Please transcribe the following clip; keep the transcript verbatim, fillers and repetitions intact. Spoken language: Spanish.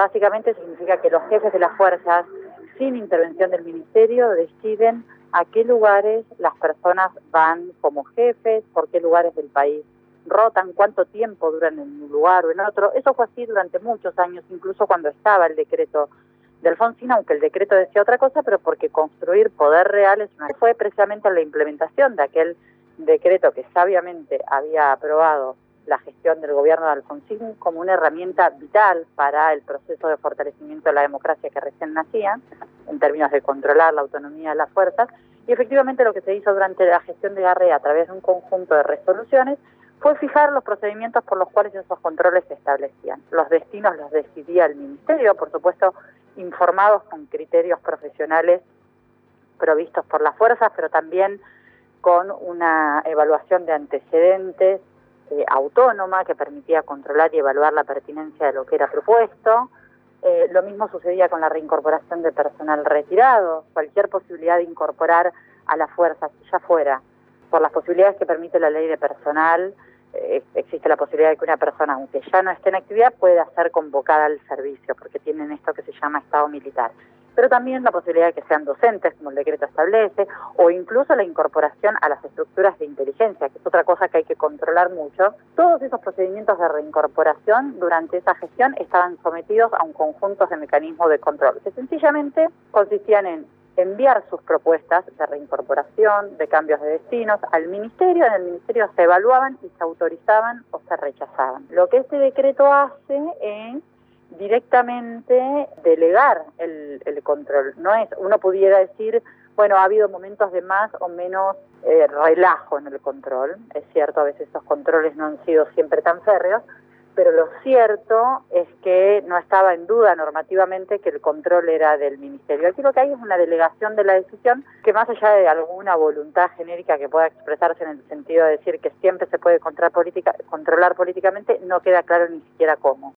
Básicamente significa que los jefes de las fuerzas, sin intervención del ministerio, deciden a qué lugares las personas van como jefes, por qué lugares del país rotan, cuánto tiempo duran en un lugar o en otro. Eso fue así durante muchos años, incluso cuando estaba el decreto de Alfonsín, aunque el decreto decía otra cosa, pero porque construir poder real es una... fue precisamente la implementación de aquel decreto que sabiamente había aprobado la gestión del gobierno de Alfonsín como una herramienta vital para el proceso de fortalecimiento de la democracia que recién nacía, en términos de controlar la autonomía de las fuerzas, y efectivamente lo que se hizo durante la gestión de Garré a través de un conjunto de resoluciones fue fijar los procedimientos por los cuales esos controles se establecían. Los destinos los decidía el ministerio, por supuesto, informados con criterios profesionales provistos por las fuerzas, pero también con una evaluación de antecedentes eh, autónoma que permitía controlar y evaluar la pertinencia de lo que era propuesto. Eh, lo mismo sucedía con la reincorporación de personal retirado. Cualquier posibilidad de incorporar a las fuerzas, ya fuera por las posibilidades que permite la ley de personal, eh, existe la posibilidad de que una persona, aunque ya no esté en actividad, pueda ser convocada al servicio, porque tienen esto que se llama estado militar. Pero también la posibilidad de que sean docentes, como el decreto establece, o incluso la incorporación a las estructuras de inteligencia, que es otra cosa que hay que controlar mucho. Todos esos procedimientos de reincorporación durante esa gestión estaban sometidos a un conjunto de mecanismos de control, que sencillamente consistían en enviar sus propuestas de reincorporación, de cambios de destinos al ministerio. En el ministerio se evaluaban y se autorizaban o se rechazaban. Lo que este decreto hace es directamente delegar el, el control. No es, uno pudiera decir, bueno, ha habido momentos de más o menos eh, relajo en el control. Es cierto, a veces esos controles no han sido siempre tan férreos, pero lo cierto es que no estaba en duda normativamente que el control era del ministerio. Aquí lo que hay es una delegación de la decisión que, más allá de alguna voluntad genérica que pueda expresarse en el sentido de decir que siempre se puede controlar, política, controlar políticamente, no queda claro ni siquiera cómo.